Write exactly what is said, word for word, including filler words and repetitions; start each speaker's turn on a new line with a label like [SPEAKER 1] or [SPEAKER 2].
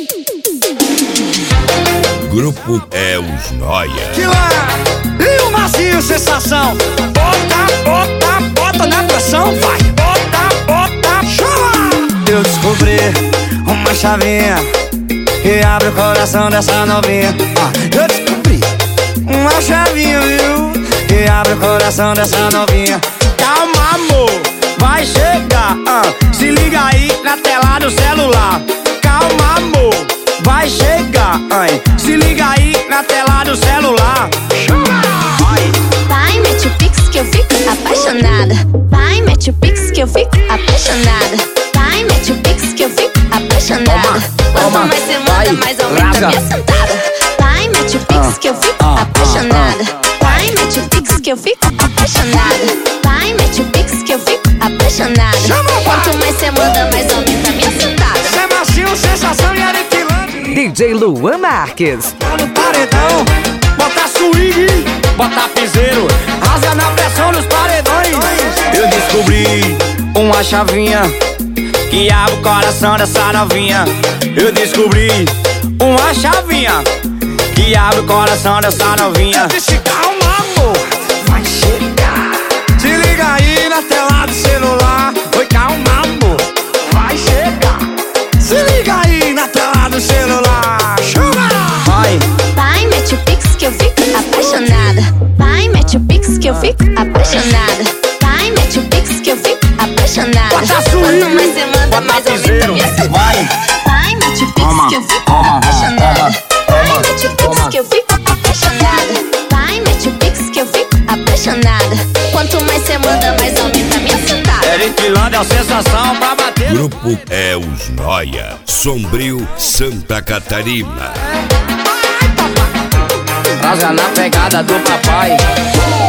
[SPEAKER 1] Grupo é os Noia.
[SPEAKER 2] Que lá, e o macio sensação. Bota, bota, bota na pressão, vai. Bota, bota, chama. Eu descobri uma chavinha que abre o coração dessa novinha. ah, Eu descobri uma chavinha, viu, que abre o coração dessa novinha. Calma, amor, vai chegar. ah, Se liga aí na tela do celular. Calma, amor, vai chegar. ai, Se liga aí na tela do celular.
[SPEAKER 3] Vai, mete o pix que eu fico apaixonada. Vai, mete o pix que eu fico apaixonada. Vai, mete o pix que eu fico apaixonada. Quanto mais você manda, mais aumenta minha sentada. Vai, mete o pix que eu fico apaixonada. Vai, mete o pix que eu fico apaixonada. Vai, mete o pix que eu fico apaixonada. Quanto mais você manda, mais aumenta minha sentada.
[SPEAKER 2] Cê macio, sensação e aniquilante.
[SPEAKER 4] D J Luan Marques.
[SPEAKER 2] Tá no paredão, bota swing, bota piseiro, rasga na pressão dos paredões. Eu descobri uma chavinha que abre o coração dessa novinha. Eu descobri uma chavinha que abre o coração dessa novinha. Eu disse calma, amor, vai chegar. Se liga aí na tela do celular. Oi, calma, amor, vai chegar. Se liga aí na tela do celular. Chama! Vai.
[SPEAKER 3] Vai, mete o pix que eu fico apaixonada. Vai, mete o pix que eu fico apaixonada. Vai, mete o pix que eu fico apaixonada.
[SPEAKER 2] Bota swing,
[SPEAKER 3] Quanto mais você manda,
[SPEAKER 2] bota
[SPEAKER 3] mais aumenta
[SPEAKER 2] piseiro.
[SPEAKER 3] minha sentada.
[SPEAKER 2] Vai.
[SPEAKER 3] Vai, mete o pix
[SPEAKER 2] Toma,
[SPEAKER 3] que eu fico
[SPEAKER 2] toma,
[SPEAKER 3] apaixonada.
[SPEAKER 2] toma,
[SPEAKER 3] Vai, mete o pix
[SPEAKER 2] toma.
[SPEAKER 3] que eu fico apaixonada. Vai, mete o pix que eu fico apaixonada. Quanto mais você manda, mais aumenta minha sentada.
[SPEAKER 2] Eriquilândia é a sensação pra bater.
[SPEAKER 1] Grupo é os Noia. Sombrio, Santa Catarina.
[SPEAKER 2] Rasga na pegada do papai.